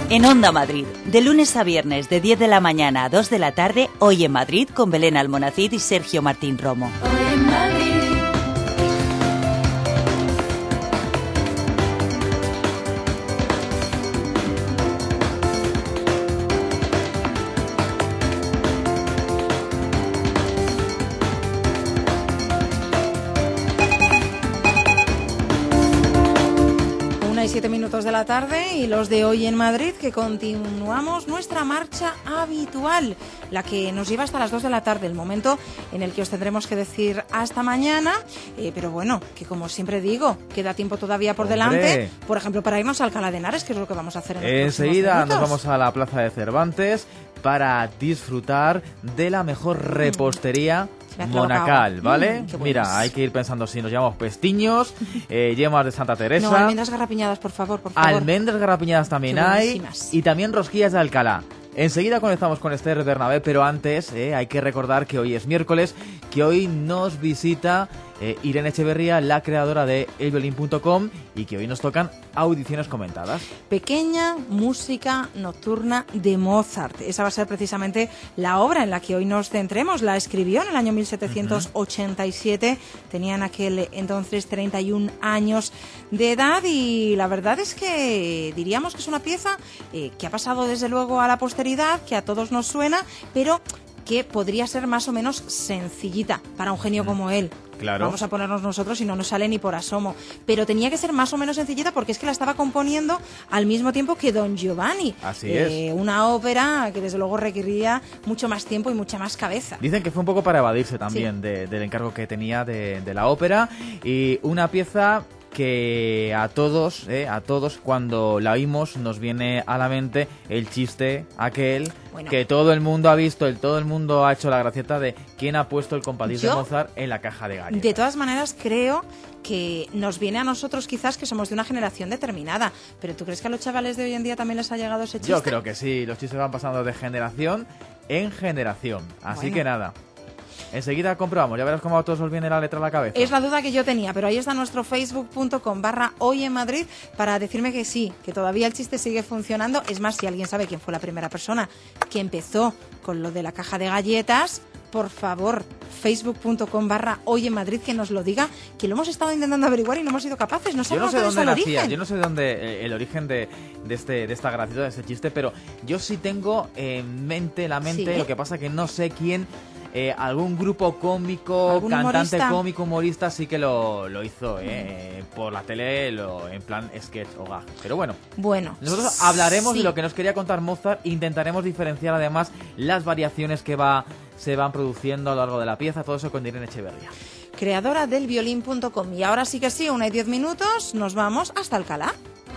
En Onda Madrid, de lunes a viernes de 10 de la mañana a 2 de la tarde, Hoy en Madrid con Belén Almonacid y Sergio Martín Romo. Hoy en Madrid. Y 7 minutos de la tarde y los de Hoy en Madrid, que continuamos nuestra marcha habitual, la que nos lleva hasta las 2 de la tarde, el momento en el que os tendremos que decir hasta mañana, pero bueno, que como siempre digo, queda tiempo todavía por delante, por ejemplo, para irnos a Alcalá de Henares, que es lo que vamos a hacer en los enseguida nos vamos a la Plaza de Cervantes para disfrutar de la mejor repostería monacal, ¿vale? Mira, hay que ir pensando si nos llamamos pestiños, yemas de Santa Teresa. No, almendras garrapiñadas, por favor. Almendras garrapiñadas también hay. Y también rosquillas de Alcalá. Enseguida conectamos con Esther Bernabé, pero antes hay que recordar que hoy es miércoles, que hoy nos visita Irene Echeverría, la creadora de elviolin.com, y que hoy nos tocan audiciones comentadas. Pequeña música nocturna de Mozart. Esa va a ser precisamente la obra en la que hoy nos centremos. La escribió en el año 1787. Tenía en aquel entonces 31 años de edad y la verdad es que diríamos que es una pieza que ha pasado desde luego a la posteridad, que a todos nos suena, pero que podría ser más o menos sencillita para un genio como él. Claro. Vamos a ponernos nosotros y no nos sale ni por asomo. Pero tenía que ser más o menos sencillita porque es que la estaba componiendo al mismo tiempo que Don Giovanni. Así es. Una ópera que desde luego requería mucho más tiempo y mucha más cabeza. Dicen que fue un poco para evadirse también del encargo que tenía de la ópera. Y una pieza que a todos cuando la oímos nos viene a la mente el chiste aquel que todo el mundo ha visto, todo el mundo ha hecho la gracieta de quién ha puesto el compadís de Mozart en la caja de galletas. De todas maneras creo que nos viene a nosotros quizás que somos de una generación determinada, pero ¿tú crees que a los chavales de hoy en día también les ha llegado ese chiste? Yo creo que sí, los chistes van pasando de generación en generación, así que nada. Enseguida comprobamos, ya verás cómo a todos os viene la letra a la cabeza. Es la duda que yo tenía, pero ahí está nuestro facebook.com/Hoy en Madrid para decirme que sí, que todavía el chiste sigue funcionando. Es más, si alguien sabe quién fue la primera persona que empezó con lo de la caja de galletas, por favor, facebook.com/Hoy en Madrid, que nos lo diga, que lo hemos estado intentando averiguar y no hemos sido capaces. No sabemos dónde está el origen. Yo no sé de dónde el origen de esta gracieta, de este chiste, pero yo sí tengo en mente, lo que pasa que no sé quién. Algún grupo cómico, cantante cómico, humorista sí que lo hizo por la tele, en plan sketch o gag. Pero bueno, nosotros hablaremos de lo que nos quería contar Mozart e intentaremos diferenciar además las variaciones que se van produciendo a lo largo de la pieza, todo eso con Irene Echeverría, creadora del violín.com. Y ahora sí que sí, 1:10, nos vamos hasta Alcalá.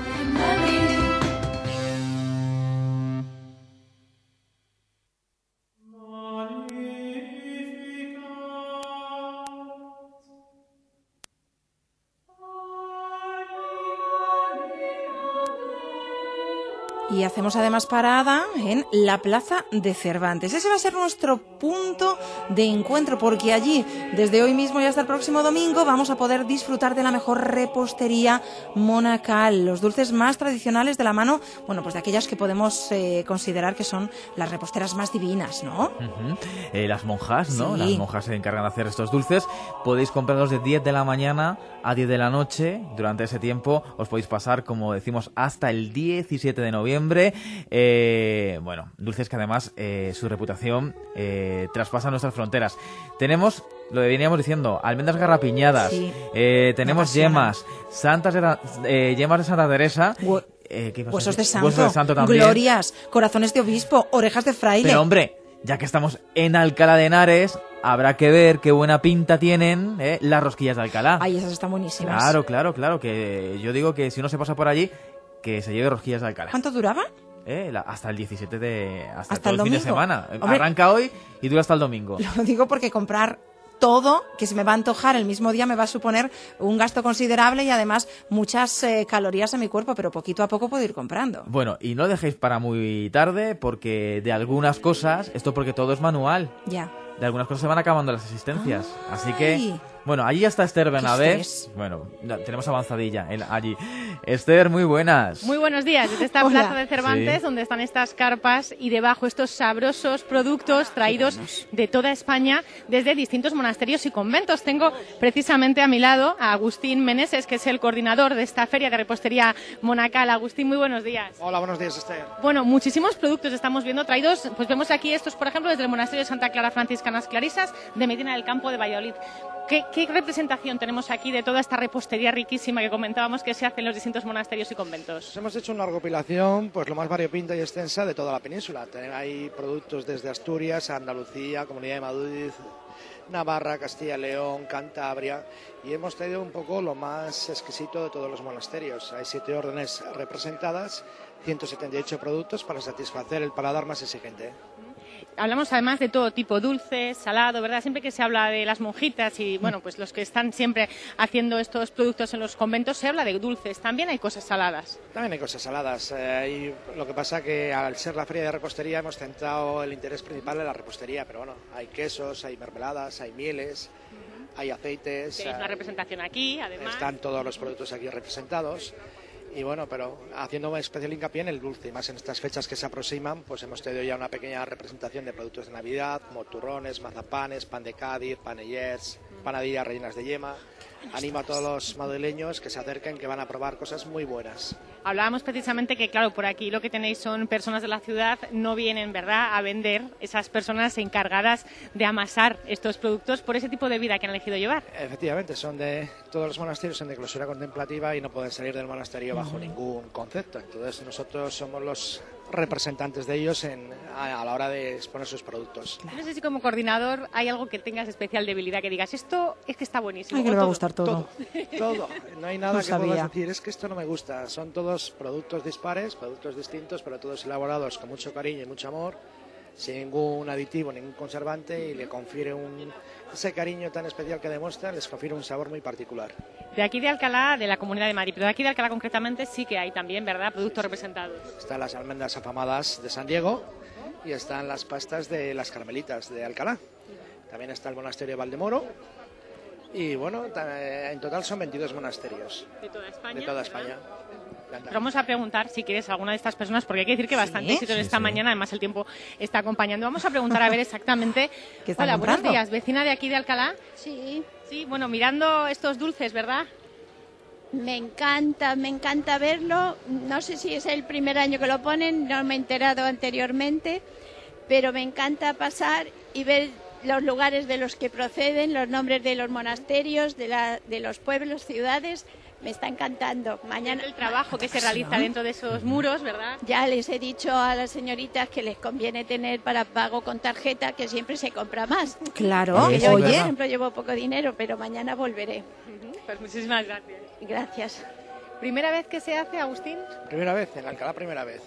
Y hacemos además parada en la Plaza de Cervantes. Ese va a ser nuestro punto de encuentro, porque allí, desde hoy mismo y hasta el próximo domingo, vamos a poder disfrutar de la mejor repostería monacal, los dulces más tradicionales de la mano, pues de aquellas que podemos considerar que son las reposteras más divinas, ¿no? Las monjas, ¿no? Sí. Las monjas se encargan de hacer estos dulces. Podéis comprarlos de 10 de la mañana a 10 de la noche. Durante ese tiempo os podéis pasar, como decimos, hasta el 17 de noviembre. Dulces que además su reputación traspasa nuestras fronteras. Tenemos, lo que veníamos diciendo, almendras garrapiñadas, tenemos yemas, yemas de Santa Teresa, huesos de santo también, glorias, corazones de obispo, orejas de fraile. Pero hombre, ya que estamos en Alcalá de Henares, habrá que ver qué buena pinta tienen las rosquillas de Alcalá. Ay, esas están buenísimas. Claro, que yo digo que si uno se pasa por allí, que se lleve rosquillas de Alcalá. ¿Cuánto duraba? Hasta el 17 hasta todo el fin de semana. Hombre, arranca hoy y dura hasta el domingo. Lo digo porque comprar todo que se me va a antojar el mismo día me va a suponer un gasto considerable y además muchas calorías en mi cuerpo, pero poquito a poco puedo ir comprando. Bueno, y no dejéis para muy tarde, porque de algunas cosas, esto porque todo es manual, ya, de algunas cosas se van acabando las existencias. Así que Bueno, allí ya está Esther Bernabé. Bueno, tenemos avanzadilla allí. Esther, muy buenas. Muy buenos días. Desde esta plaza de Cervantes, donde están estas carpas y debajo estos sabrosos productos traídos de toda España desde distintos monasterios y conventos. Tengo precisamente a mi lado a Agustín Meneses, que es el coordinador de esta feria de repostería monacal. Agustín, muy buenos días. Hola, buenos días, Esther. Bueno, muchísimos productos estamos viendo traídos. Pues vemos aquí estos, por ejemplo, desde el monasterio de Santa Clara Franciscanas Clarisas de Medina del Campo de Valladolid. ¿Qué representación tenemos aquí de toda esta repostería riquísima que comentábamos que se hace en los distintos monasterios y conventos? Pues hemos hecho una recopilación, pues lo más variopinta y extensa de toda la península. Hay productos desde Asturias, Andalucía, Comunidad de Madrid, Navarra, Castilla y León, Cantabria, y hemos traído un poco lo más exquisito de todos los monasterios. Hay 7 órdenes representadas, 178 productos para satisfacer el paladar más exigente. Hablamos además de todo tipo, dulce, salado, ¿verdad? Siempre que se habla de las monjitas y, bueno, pues los que están siempre haciendo estos productos en los conventos, se habla de dulces. También hay cosas saladas. También hay cosas saladas. Lo que pasa que al ser la feria de repostería hemos centrado el interés principal en la repostería, pero bueno, hay quesos, hay mermeladas, hay mieles, hay aceites. Tenéis una representación aquí, además. Están todos los productos aquí representados. Y bueno, pero haciendo especial hincapié en el dulce, y más en estas fechas que se aproximan, pues hemos tenido ya una pequeña representación de productos de Navidad, como turrones, mazapanes, pan de Cádiz, panellets, panadillas rellenas de yema. Animo a todos los madrileños que se acerquen, que van a probar cosas muy buenas. Hablábamos precisamente que, claro, por aquí lo que tenéis son personas de la ciudad, no vienen, ¿verdad?, a vender, esas personas encargadas de amasar estos productos por ese tipo de vida que han elegido llevar. Efectivamente, todos los monasterios son de clausura contemplativa y no pueden salir del monasterio bajo ningún concepto. Entonces nosotros somos los representantes de ellos a la hora de exponer sus productos. No sé si como coordinador hay algo que tengas especial debilidad, que digas, esto es que está buenísimo. Ay, que le va a gustar todo. Todo. No hay nada que puedas decir, es que esto no me gusta. Son todos productos dispares, productos distintos, pero todos elaborados con mucho cariño y mucho amor, sin ningún aditivo, ningún conservante, y le confiere ese cariño tan especial que demuestran, les confiere un sabor muy particular. De aquí de Alcalá, de la Comunidad de Madrid, pero de aquí de Alcalá concretamente sí que hay también, ¿verdad?, productos representados. Están las almendras afamadas de San Diego y están las pastas de las Carmelitas de Alcalá. También está el monasterio de Valdemoro y bueno, en total son 22 monasterios. De toda España. De toda España. Pero vamos a preguntar si quieres a alguna de estas personas, porque hay que decir que bastante éxito en esta mañana, además el tiempo está acompañando. Vamos a preguntar a ver exactamente. Hola, buenos días, vecina de aquí de Alcalá. Sí. Sí, bueno, mirando estos dulces, ¿verdad? Me encanta verlo. No sé si es el primer año que lo ponen, no me he enterado anteriormente, pero me encanta pasar y ver los lugares de los que proceden, los nombres de los monasterios, de los pueblos, ciudades. Me está encantando. Mañana el trabajo que se realiza dentro de esos muros, ¿verdad? Ya les he dicho a las señoritas que les conviene tener para pago con tarjeta, que siempre se compra más. Claro. Yo, por ejemplo, llevo poco dinero, pero mañana volveré. Pues muchísimas gracias. Gracias. ¿Primera vez que se hace, Agustín? Primera vez, en Alcalá primera vez.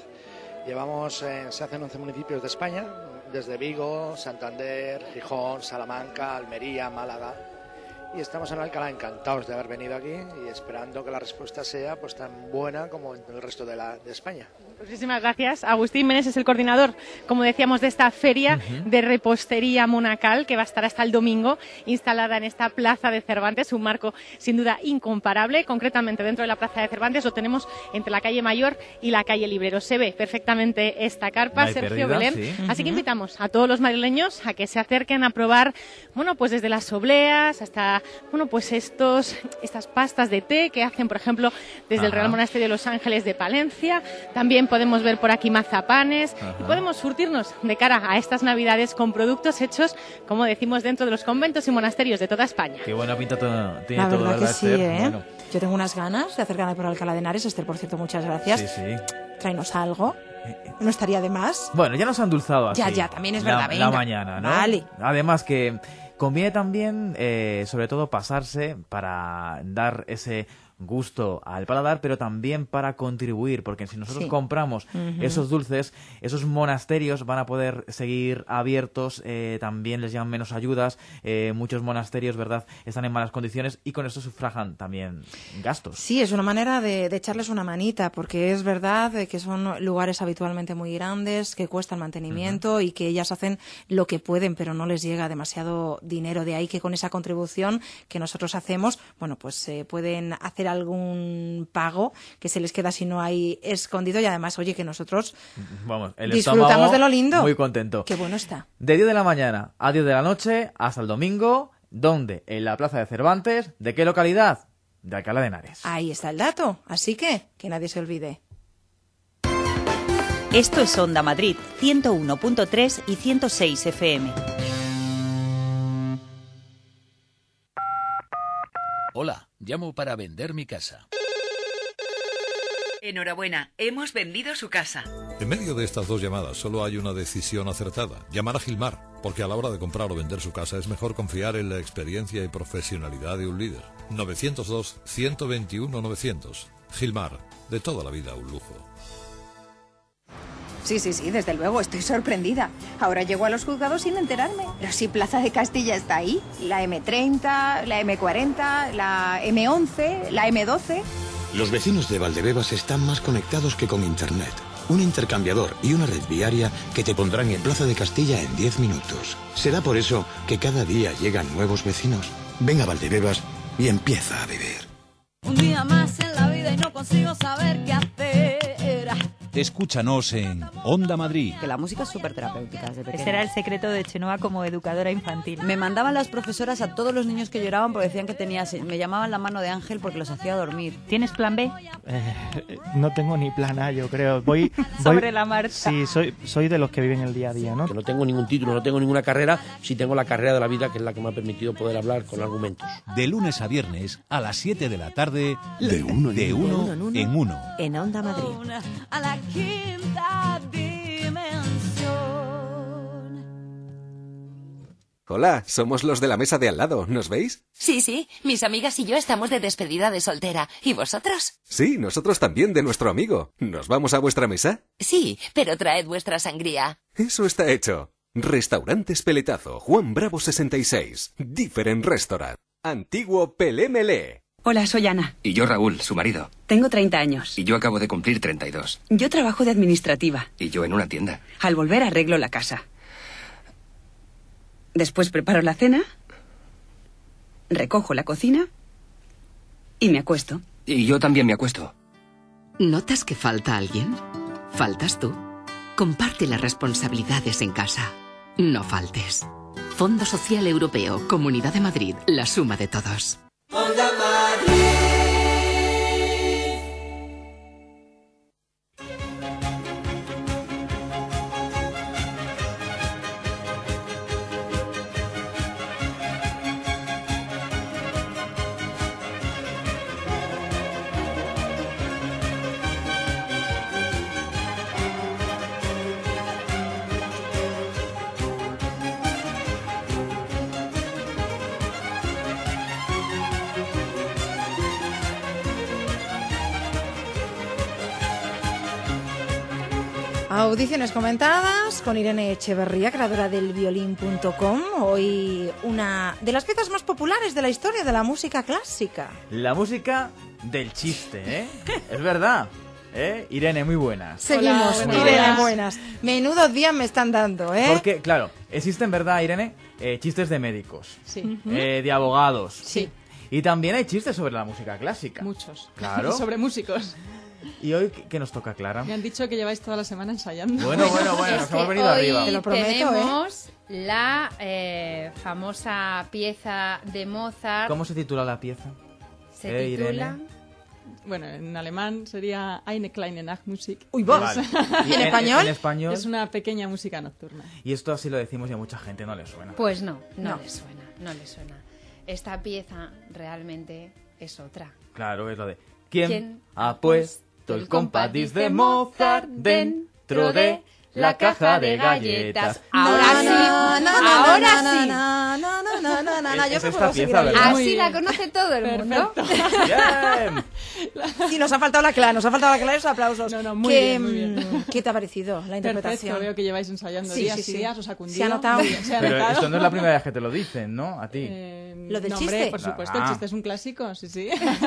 Se hacen 11 municipios de España, desde Vigo, Santander, Gijón, Salamanca, Almería, Málaga. Y estamos en Alcalá encantados de haber venido aquí y esperando que la respuesta sea pues tan buena como en el resto de España. Muchísimas gracias. Agustín Menes es el coordinador, como decíamos, de esta feria de repostería monacal que va a estar hasta el domingo instalada en esta plaza de Cervantes, un marco sin duda incomparable. Concretamente dentro de la plaza de Cervantes lo tenemos entre la calle Mayor y la calle Librero. Se ve perfectamente esta carpa, Sergio Belén. Sí. Así que invitamos a todos los madrileños a que se acerquen a probar, bueno, pues desde las obleas hasta, bueno, pues estas pastas de té que hacen, por ejemplo, desde el Real Monasterio de los Ángeles de Palencia. También podemos ver por aquí mazapanes y podemos surtirnos de cara a estas Navidades con productos hechos, como decimos, dentro de los conventos y monasterios de toda España. Qué buena pinta tiene la todo, verdad que sí, ¿eh? Bueno. Yo tengo unas ganas de acercarme por Alcalá de Henares. Esther, por cierto, muchas gracias. Sí. Tráenos algo. No estaría de más. Bueno, ya nos han endulzado así. Ya, también es verdad. La mañana, ¿no? Vale. Además que conviene también, sobre todo, pasarse para dar ese gusto al paladar, pero también para contribuir, porque si nosotros compramos esos dulces, esos monasterios van a poder seguir abiertos, también les llegan menos ayudas, muchos monasterios, ¿verdad?, están en malas condiciones y con esto sufragan también gastos. Sí, es una manera de echarles una manita, porque es verdad que son lugares habitualmente muy grandes, que cuestan mantenimiento y que ellas hacen lo que pueden, pero no les llega demasiado dinero. De ahí que con esa contribución que nosotros hacemos, bueno, pues pueden hacer algún pago que se les queda si no hay escondido, y además, oye, que nosotros disfrutamos de lo lindo. Muy contento. Qué bueno está. De 10 de la mañana a 10 de la noche hasta el domingo, ¿dónde? En la Plaza de Cervantes. ¿De qué localidad? De Alcalá de Henares. Ahí está el dato, así que nadie se olvide. Esto es Onda Madrid, 101.3 y 106 FM. Hola, llamo para vender mi casa. Enhorabuena, hemos vendido su casa. En medio de estas dos llamadas solo hay una decisión acertada: llamar a Gilmar, porque a la hora de comprar o vender su casa es mejor confiar en la experiencia y profesionalidad de un líder. 902-121-900. Gilmar, de toda la vida un lujo. Sí, desde luego, estoy sorprendida. Ahora llego a los juzgados sin enterarme. Pero si Plaza de Castilla está ahí, la M30, la M40, la M11, la M12... Los vecinos de Valdebebas están más conectados que con Internet. Un intercambiador y una red viaria que te pondrán en Plaza de Castilla en 10 minutos. Será por eso que cada día llegan nuevos vecinos. Ven a Valdebebas y empieza a vivir. Un día más en la vida y no consigo saber qué hacer. Escúchanos en Onda Madrid. Que la música es súper terapéutica desde pequeña. Ese era el secreto de Chenoa como educadora infantil. Me mandaban las profesoras a todos los niños que lloraban porque decían que me llamaban la mano de ángel porque los hacía dormir. ¿Tienes plan B? No tengo ni plan A, yo creo. Voy sobre la marcha. Sí, soy de los que viven el día a día, ¿no? Que no tengo ningún título, no tengo ninguna carrera, sí tengo la carrera de la vida, que es la que me ha permitido poder hablar con argumentos. De lunes a viernes a las 7 de la tarde, de uno en uno. En Onda Madrid. A la quinta dimensión. Hola, somos los de la mesa de al lado, ¿nos veis? Sí, mis amigas y yo estamos de despedida de soltera. ¿Y vosotros? Sí, nosotros también, de nuestro amigo. ¿Nos vamos a vuestra mesa? Sí, pero traed vuestra sangría. Eso está hecho. Restaurantes Peletazo, Juan Bravo 66. Different Restaurant. Antiguo Pelé Melé. Hola, soy Ana. Y yo Raúl, su marido. Tengo 30 años. Y yo acabo de cumplir 32. Yo trabajo de administrativa. Y yo en una tienda. Al volver arreglo la casa. Después preparo la cena, recojo la cocina y me acuesto. Y yo también me acuesto. ¿Notas que falta alguien? ¿Faltas tú? Comparte las responsabilidades en casa. No faltes. Fondo Social Europeo, Comunidad de Madrid, la suma de todos. Onda Madrid. Audiciones comentadas con Irene Echeverría, creadora del violín.com. Hoy una de las piezas más populares de la historia de la música clásica. La música del chiste, ¿eh? Es verdad. Irene, muy buenas. Seguimos, Hola, Irene, buenas. Menudos días me están dando, ¿eh? Porque, claro, existen, ¿verdad, Irene? Chistes de médicos. Sí. De abogados. Sí. Y también hay chistes sobre la música clásica. Muchos. Claro. Sobre músicos. ¿Y hoy qué nos toca, Clara? Me han dicho que lleváis toda la semana ensayando. Bueno, nos hemos venido arriba. Te lo prometo, tenemos la famosa pieza de Mozart. ¿Cómo se titula la pieza? Se titula... Irene. Bueno, en alemán sería Eine kleine Nachtmusik. Uy, vos. Vale. ¿Y en español? En español. Es una pequeña música nocturna. Y esto así lo decimos y a mucha gente no le suena. Pues no le suena. Esta pieza realmente es otra. Claro, es lo de ¿Quién ha puesto el compás de Mozart dentro de la caja de galletas? Ahora sí. yo es me esta puedo seguir pieza, ahí. ¿verdad? Así la conoce todo el mundo. Bien. Sí, nos ha faltado la clave, los aplausos. Muy bien. ¿Qué te ha parecido la interpretación? Perfecto, veo que lleváis ensayando días y días, os ha cundido. Se ha notado. Pero esto no es la primera vez que te lo dicen, ¿no? A ti. ¿Lo del chiste? Hombre, por supuesto, el chiste es un clásico, sí.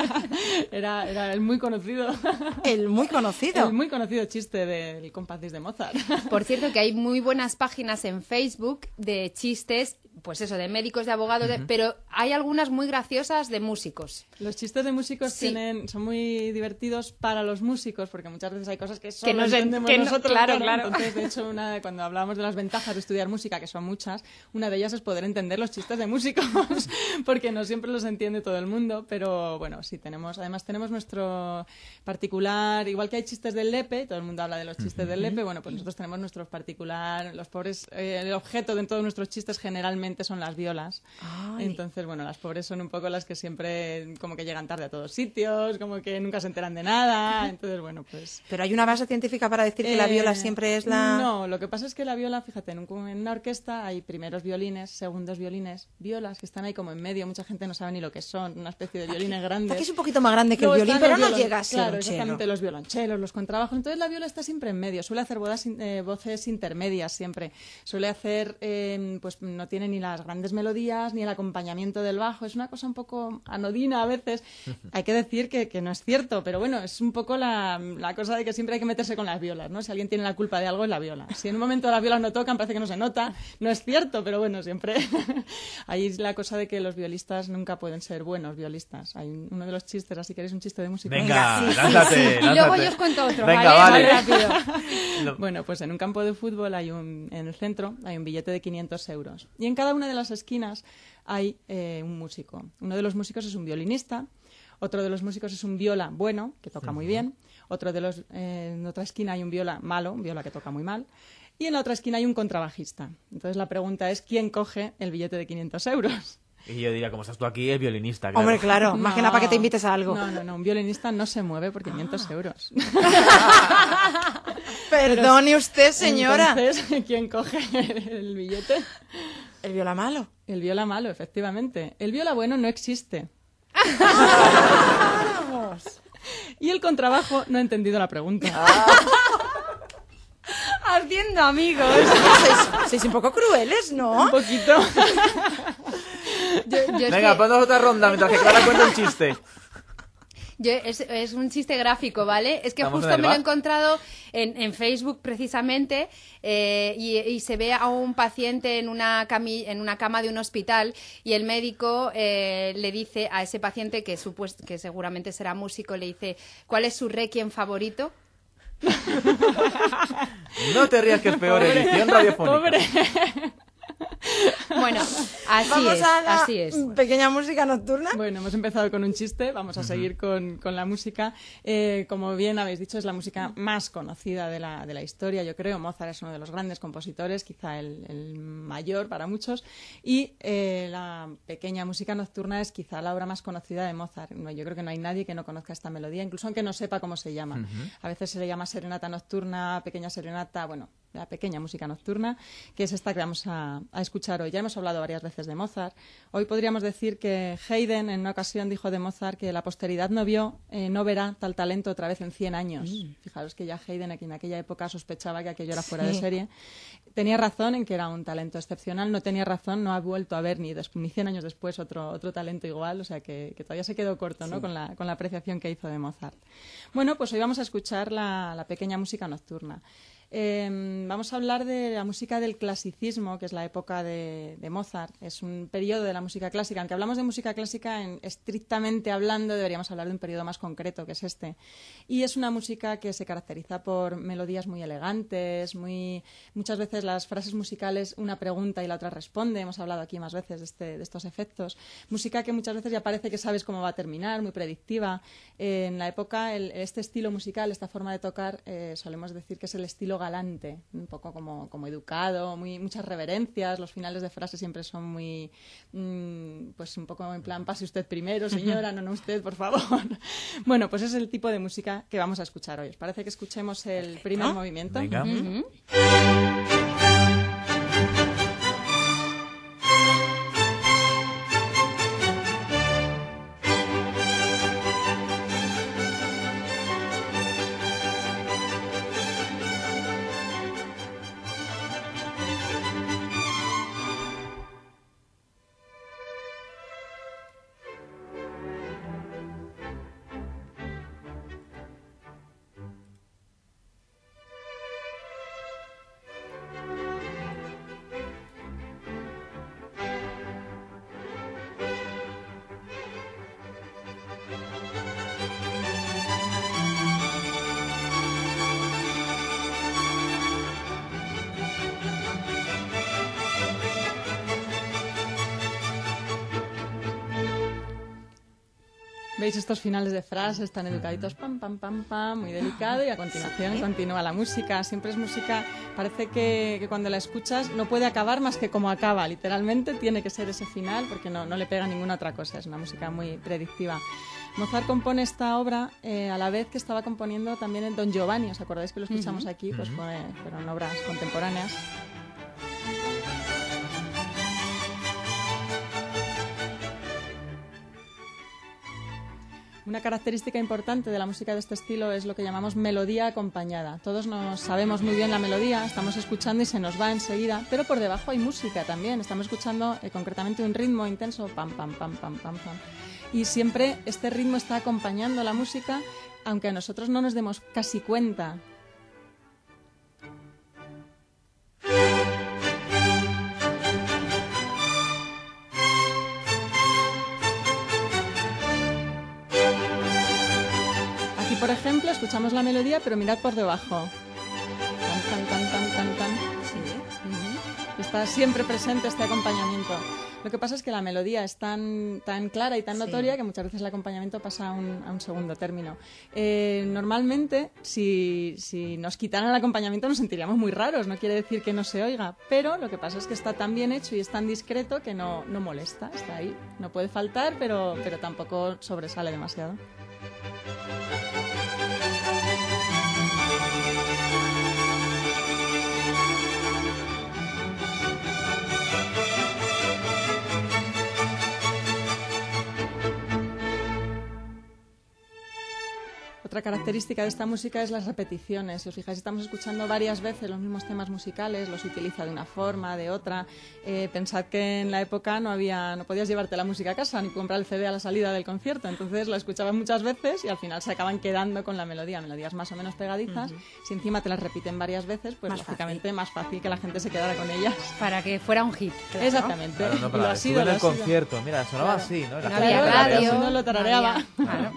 Era el muy conocido. El muy conocido. El muy conocido chiste del Compás de Mozart. Por cierto, que hay muy buenas páginas en Facebook de chistes, pues eso, de médicos, de abogados, pero hay algunas muy graciosas de músicos. Los chistes de músicos son muy divertidos para los músicos, porque muchas veces hay cosas que solo no entendemos nosotros. Claro. Entonces, de hecho, cuando hablábamos de las ventajas de estudiar música, que son muchas, una de ellas es poder entender los chistes de músicos, porque no siempre los entiende todo el mundo, pero bueno, sí, además tenemos nuestro particular, igual que hay chistes del Lepe, todo el mundo habla de los chistes del Lepe, bueno, pues nosotros tenemos nuestro particular, los pobres, el objeto de todos nuestros chistes generalmente son las violas. Ay. Entonces, bueno, las pobres son un poco las que siempre como que llegan tarde a todos sitios, como que nunca se enteran de nada, entonces, bueno, pues... ¿Pero hay una base científica para decir que la viola siempre es la...? No, lo que pasa es que la viola, fíjate, en una orquesta hay primeros violines, segundos violines, violas que están ahí como en medio, mucha gente no sabe ni lo que son, una especie de violines grandes. Aquí es un poquito más grande que el violín, pero no llega a ser claro, un cello. Exactamente, los violonchelos, los contrabajos, entonces la viola está siempre en medio, suele hacer voces intermedias siempre, suele hacer, pues no tiene ni las grandes melodías ni el acompañamiento del bajo, es una cosa un poco anodina a veces. Hay que decir que no es cierto, pero bueno, es un poco la cosa de que siempre hay que meterse con las violas, ¿no? Si alguien tiene la culpa de algo es la viola. Si en un momento las violas no tocan, parece que no se nota, no es cierto, pero bueno, siempre ahí es la cosa de que los violistas nunca pueden ser buenos violistas. Hay uno de los chistes, así queréis un chiste de música. Venga, lánzate. Y luego yo os cuento otro, venga, ¿vale? Más rápido. Bueno, pues en un campo de fútbol en el centro hay un billete de 500 euros. Y en cada una de las esquinas hay un músico. Uno de los músicos es un violinista, otro de los músicos es un viola bueno, que toca muy bien, en otra esquina hay un viola malo, un viola que toca muy mal, y en la otra esquina hay un contrabajista. Entonces la pregunta es, ¿quién coge el billete de 500 euros? Y yo diría, como estás tú aquí, el violinista, claro. Hombre, claro, más que nada para que te invites a algo. No, un violinista no se mueve por 500 euros. Perdone usted, señora. Entonces, ¿quién coge el billete? El viola malo. El viola malo, efectivamente. El viola bueno no existe. Y el contrabajo no ha entendido la pregunta. Haciendo amigos. Sois un poco crueles, ¿no? Un poquito. Venga, ponnos otra ronda mientras que Clara cuenta un chiste. Es un chiste gráfico, ¿vale? Es que ¿Estamos justo en el me lo he bar? encontrado en Facebook precisamente y se ve a un paciente en una cama de un hospital y el médico le dice a ese paciente que seguramente será músico, le dice ¿cuál es su requiem favorito? No te rías que es peor, edición radiofónica. Pobre. Bueno, así es. Pequeña música nocturna. Bueno, hemos empezado con un chiste, vamos a seguir con la música. Como bien habéis dicho, es la música más conocida de la historia, yo creo. Mozart es uno de los grandes compositores, quizá el mayor para muchos. Y la pequeña música nocturna es quizá la obra más conocida de Mozart. Yo creo que no hay nadie que no conozca esta melodía, incluso aunque no sepa cómo se llama. A veces se le llama serenata nocturna, pequeña serenata, bueno, la pequeña música nocturna, que es esta que vamos a escuchar hoy. Ya hemos hablado varias veces de Mozart. Hoy podríamos decir que Haydn en una ocasión dijo de Mozart que la posteridad no verá tal talento otra vez en 100 años. Fijaros que ya Haydn, en aquella época, sospechaba que aquello era fuera de serie. Tenía razón en que era un talento excepcional, no tenía razón, no ha vuelto a ver ni 100 años después otro talento igual, o sea que todavía se quedó corto, ¿no? Con la apreciación que hizo de Mozart. Bueno, pues hoy vamos a escuchar la pequeña música nocturna. Vamos a hablar de la música del clasicismo, que es la época de Mozart. Es un periodo de la música clásica. Aunque hablamos de música clásica, estrictamente hablando, deberíamos hablar de un periodo más concreto, que es este. Y es una música que se caracteriza por melodías muy elegantes, muchas veces las frases musicales, una pregunta y la otra responde. Hemos hablado aquí más veces de estos efectos. Música que muchas veces ya parece que sabes cómo va a terminar, muy predictiva. En la época, este estilo musical, esta forma de tocar, solemos decir que es el estilo galante, un poco como educado, muchas reverencias, los finales de frases siempre son muy, pues un poco en plan, pase usted primero, señora, no usted, por favor. Bueno, pues es el tipo de música que vamos a escuchar hoy. ¿Os parece que escuchemos el primer movimiento? Venga. veis estos finales de frases tan educaditos, pam, pam, pam, pam, muy delicado, y a continuación continúa la música. Siempre es música, parece que cuando la escuchas no puede acabar más que como acaba, literalmente tiene que ser ese final porque no le pega ninguna otra cosa, es una música muy predictiva. Mozart compone esta obra a la vez que estaba componiendo también el Don Giovanni. ¿Os acordáis que lo escuchamos aquí? Pues fueron obras contemporáneas. Una característica importante de la música de este estilo es lo que llamamos melodía acompañada. Todos nos sabemos muy bien la melodía, estamos escuchando y se nos va enseguida, pero por debajo hay música también. Estamos escuchando concretamente un ritmo intenso, pam, pam, pam, pam, pam, pam. Y siempre este ritmo está acompañando la música, aunque a nosotros no nos demos casi cuenta. Aquí, por ejemplo, escuchamos la melodía, pero mirad por debajo. Tan, tan, tan, tan, tan, tan. Sí. Está siempre presente este acompañamiento. Lo que pasa es que la melodía es tan clara y tan notoria que muchas veces el acompañamiento pasa a un segundo término. Normalmente, si nos quitaran el acompañamiento nos sentiríamos muy raros, no quiere decir que no se oiga, pero lo que pasa es que está tan bien hecho y es tan discreto que no molesta, está ahí. No puede faltar, pero tampoco sobresale demasiado. Otra característica de esta música es las repeticiones. Si os fijáis, estamos escuchando varias veces los mismos temas musicales, los utiliza de una forma, de otra. Pensad que en la época no podías llevarte la música a casa ni comprar el CD a la salida del concierto, entonces la escuchabas muchas veces y al final se acaban quedando con la melodía, melodías más o menos pegadizas. Si encima te las repiten varias veces, pues lógicamente más fácil que la gente se quedara con ellas. Para que fuera un hit. Claro. Exactamente. Claro, no, pero lo ha sido en el concierto, mira, sonaba así, ¿no? No había radio, no lo tarareaba. Claro.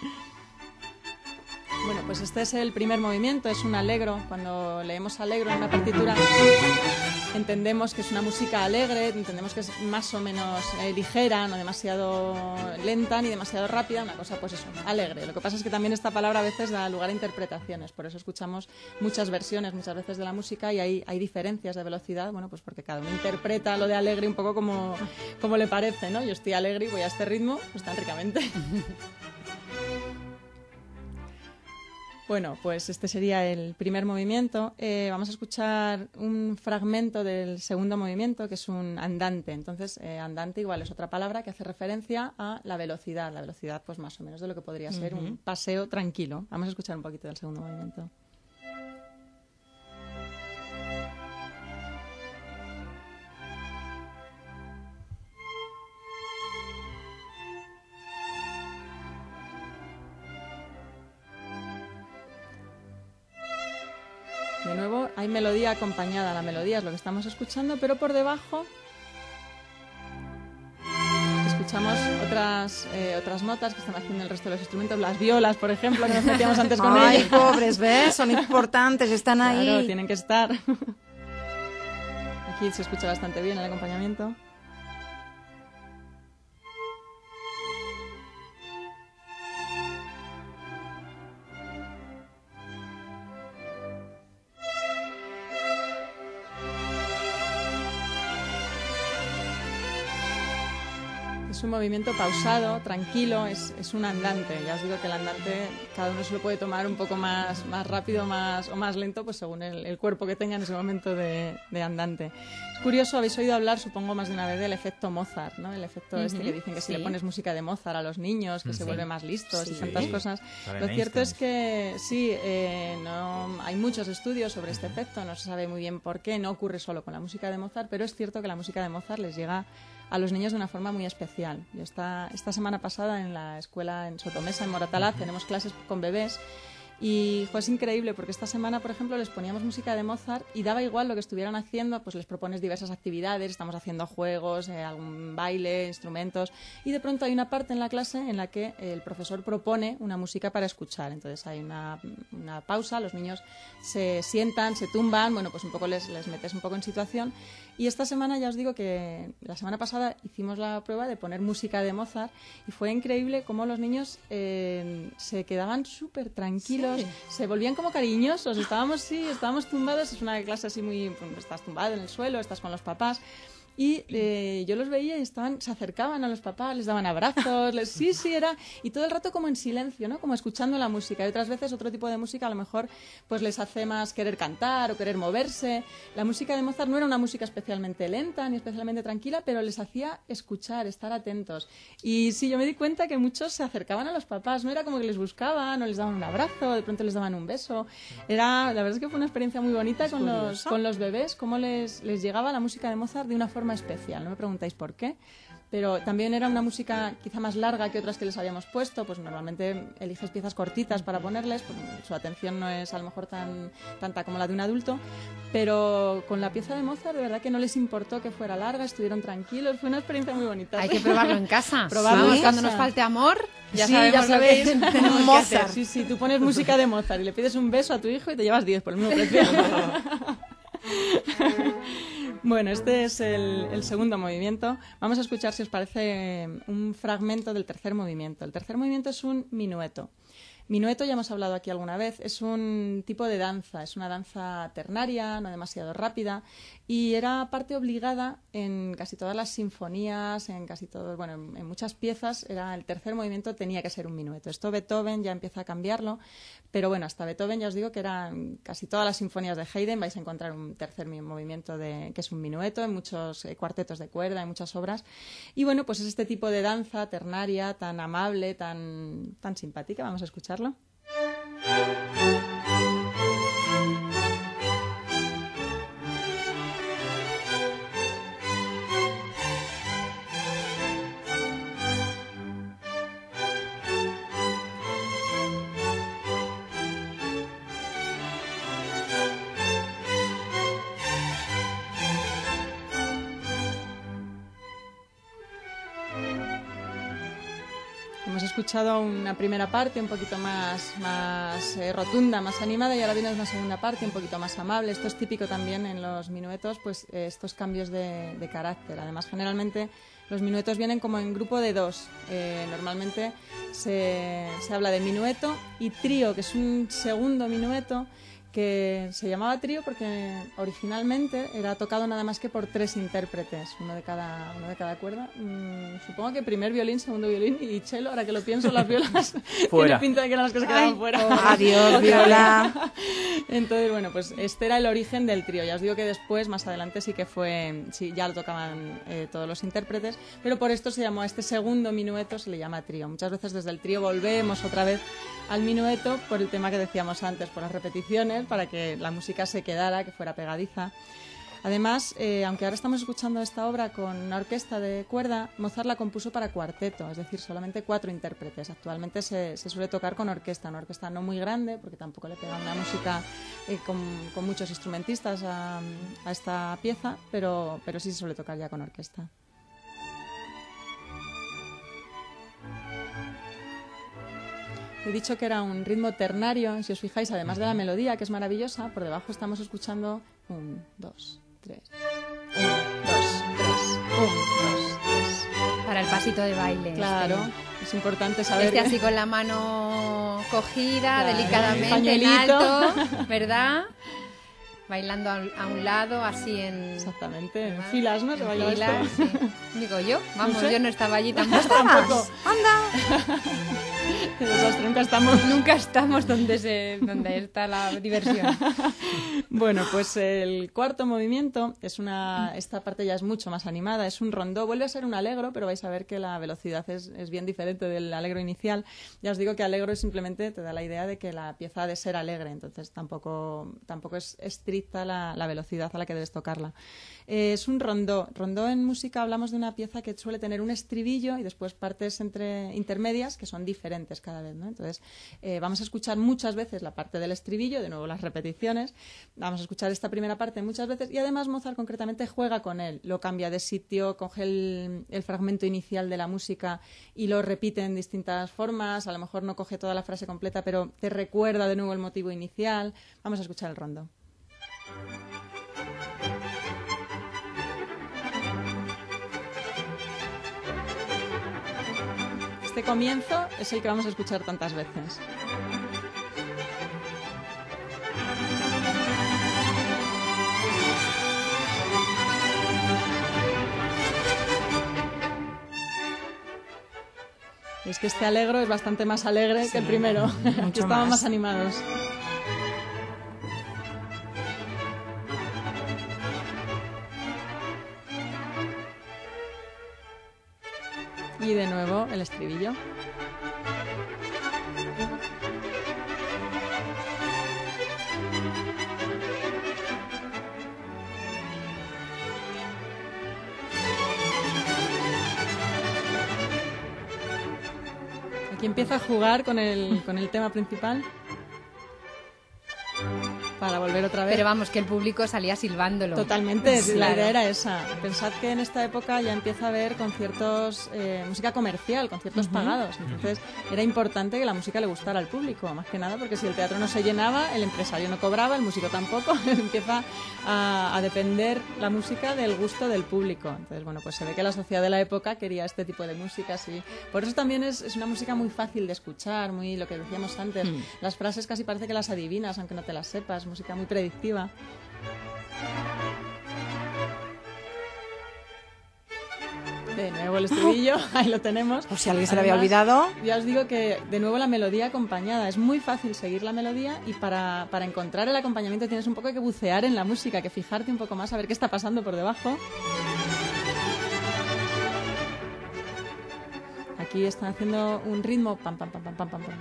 Bueno, pues este es el primer movimiento, es un allegro. Cuando leemos allegro en una partitura entendemos que es una música alegre, entendemos que es más o menos ligera, no demasiado lenta ni demasiado rápida, una cosa pues eso, alegre. Lo que pasa es que también esta palabra a veces da lugar a interpretaciones, por eso escuchamos muchas versiones muchas veces de la música y hay diferencias de velocidad, bueno, pues porque cada uno interpreta lo de alegre un poco como le parece, ¿no? Yo estoy alegre y voy a este ritmo, pues tan ricamente. Bueno, pues este sería el primer movimiento. Vamos a escuchar un fragmento del segundo movimiento, que es un andante. Entonces, andante igual es otra palabra que hace referencia a la velocidad. La velocidad, pues más o menos de lo que podría ser un paseo tranquilo. Vamos a escuchar un poquito del segundo movimiento. De nuevo, hay melodía acompañada. La melodía es lo que estamos escuchando, pero por debajo escuchamos otras notas que están haciendo el resto de los instrumentos. Las violas, por ejemplo, que nos metíamos antes con ellas. Ay, pobres, ¿ves? Son importantes, están ahí. Claro, tienen que estar. Aquí se escucha bastante bien el acompañamiento. Es un movimiento pausado, tranquilo, es un andante. Ya os digo que el andante cada uno se lo puede tomar un poco más rápido o más lento, pues según el cuerpo que tenga en ese momento de andante. Es curioso, habéis oído hablar, supongo, más de una vez del efecto Mozart, ¿no? El efecto este que dicen que si le pones música de Mozart a los niños, que se vuelven más listos y tantas cosas. Lo cierto es que sí, no, hay muchos estudios sobre este efecto, no se sabe muy bien por qué, no ocurre solo con la música de Mozart, pero es cierto que la música de Mozart les llega a los niños de una forma muy especial. Yo esta semana pasada en la escuela en Sotomesa, en Moratalaz, tenemos clases con bebés Y es increíble porque esta semana, por ejemplo, les poníamos música de Mozart y daba igual lo que estuvieran haciendo, pues les propones diversas actividades, estamos haciendo juegos, algún baile, instrumentos, y de pronto hay una parte en la clase en la que el profesor propone una música para escuchar. Entonces hay una pausa, los niños se sientan, se tumban, bueno, pues un poco les metes un poco en situación. Y esta semana ya os digo que la semana pasada hicimos la prueba de poner música de Mozart y fue increíble cómo los niños se quedaban súper tranquilos, sí. Se volvían como cariñosos, estábamos tumbados, es una clase así muy, pues, estás tumbado en el suelo, estás con los papás. Y yo los veía y se acercaban a los papás, les daban abrazos, era, y todo el rato como en silencio, ¿no? Como escuchando la música. Y otras veces otro tipo de música a lo mejor pues les hace más querer cantar o querer moverse. La música de Mozart no era una música especialmente lenta ni especialmente tranquila, pero les hacía escuchar, estar atentos. Y sí, yo me di cuenta que muchos se acercaban a los papás, no era como que les buscaban o les daban un abrazo, de pronto les daban un beso. La verdad es que fue una experiencia muy bonita con los bebés, cómo les llegaba la música de Mozart de una forma especial, no me preguntáis por qué, pero también era una música quizá más larga que otras que les habíamos puesto, pues normalmente eliges piezas cortitas para ponerles, pues su atención no es a lo mejor tanta como la de un adulto, pero con la pieza de Mozart de verdad que no les importó que fuera larga, estuvieron tranquilos, fue una experiencia muy bonita. Hay que probarlo en casa. Probarlo cuando nos falte amor, ya sabemos lo que tenemos Mozart. Sí, tú pones música de Mozart y le pides un beso a tu hijo y te llevas 10 por el mismo precio. Bueno, este es el segundo movimiento. Vamos a escuchar, si os parece, un fragmento del tercer movimiento. El tercer movimiento es un minueto. Minueto, ya hemos hablado aquí alguna vez, es un tipo de danza, es una danza ternaria, no demasiado rápida, y era parte obligada en casi todas las sinfonías, en muchas piezas, el tercer movimiento tenía que ser un minueto. Esto Beethoven ya empieza a cambiarlo, pero bueno, hasta Beethoven ya os digo que eran casi todas las sinfonías de Haydn, vais a encontrar un tercer movimiento que es un minueto, en muchos cuartetos de cuerda, en muchas obras, y bueno, pues es este tipo de danza ternaria, tan amable, tan simpática. Vamos a escucharlo. Hemos escuchado una primera parte un poquito más rotunda, más animada, y ahora viene una segunda parte un poquito más amable. Esto es típico también en los minuetos, pues estos cambios de carácter. Además, generalmente los minuetos vienen como en grupo de dos. Normalmente se habla de minueto y trío, que es un segundo minueto, que se llamaba trío porque originalmente era tocado nada más que por 3 intérpretes, uno de cada cuerda. Supongo que primer violín, segundo violín y cello. Ahora que lo pienso, las violas tiene pinta de que eran las que se quedaban fuera. Adiós, viola. Entonces, bueno, pues este era el origen del trío. Ya os digo que después, más adelante, sí, ya lo tocaban todos los intérpretes, pero por esto se llamó a este segundo minueto, se le llama trío. Muchas veces desde el trío volvemos otra vez al minueto por el tema que decíamos antes, por las repeticiones, para que la música se quedara, que fuera pegadiza. Además, aunque ahora estamos escuchando esta obra con una orquesta de cuerda, Mozart la compuso para cuarteto, es decir, solamente 4 intérpretes. Actualmente se suele tocar con orquesta, una orquesta no muy grande, porque tampoco le pega una música con muchos instrumentistas a esta pieza, pero sí se suele tocar ya con orquesta. He dicho que era un ritmo ternario, si os fijáis, además de la melodía, que es maravillosa, por debajo estamos escuchando 1, 2, 3, 1, 2, 3, 1, 2, 3. Para el pasito de baile. Claro, es importante saber. Así con la mano cogida, claro, delicadamente, en alto, ¿verdad? Bailando a un lado, así en... Exactamente, en filas, ¿no? Se baila filas, esto. Sí. Digo yo, vamos, no sé. Yo no estaba allí tampoco. ¡Anda! Qué desastre, nunca estamos donde está la diversión. Bueno, pues el cuarto movimiento esta parte ya es mucho más animada, es un rondó, vuelve a ser un allegro, pero vais a ver que la velocidad es bien diferente del allegro inicial. Ya os digo que allegro simplemente te da la idea de que la pieza ha de ser alegre, entonces tampoco es estricta la velocidad a la que debes tocarla. Es un rondó. Rondó en música hablamos de una pieza que suele tener un estribillo y después partes intermedias que son diferentes diferentes cada vez, ¿no? Entonces, vamos a escuchar muchas veces la parte del estribillo, de nuevo las repeticiones, vamos a escuchar esta primera parte muchas veces y además Mozart concretamente juega con él, lo cambia de sitio, coge el fragmento inicial de la música y lo repite en distintas formas, a lo mejor no coge toda la frase completa, pero te recuerda de nuevo el motivo inicial. Vamos a escuchar el rondo. Este comienzo es el que vamos a escuchar tantas veces. Es que este Allegro es bastante más alegre que el primero. Aquí estaban más animados. Y de nuevo el estribillo. Aquí empieza a jugar con el tema principal para volver otra vez. Pero vamos, que el público salía silbándolo. Totalmente, Claro. la idea era esa. Pensad que en esta época ya empieza a haber conciertos, música comercial, conciertos pagados. Entonces era importante que la música le gustara al público, más que nada porque si el teatro no se llenaba, el empresario no cobraba, el músico tampoco. Empieza a depender la música del gusto del público. Entonces, bueno, pues se ve que la sociedad de la época quería este tipo de música, sí. Por eso también es una música muy fácil de escuchar, muy lo que decíamos antes. Las frases casi parece que las adivinas, aunque no te las sepas. Música muy predictiva. De nuevo el estribillo, ahí lo tenemos. Por si alguien se le había olvidado. Ya os digo que de nuevo la melodía acompañada. Es muy fácil seguir la melodía y para encontrar el acompañamiento tienes un poco que bucear en la música, que fijarte un poco más a ver qué está pasando por debajo. Aquí están haciendo un ritmo pam pam pam pam pam pam pam.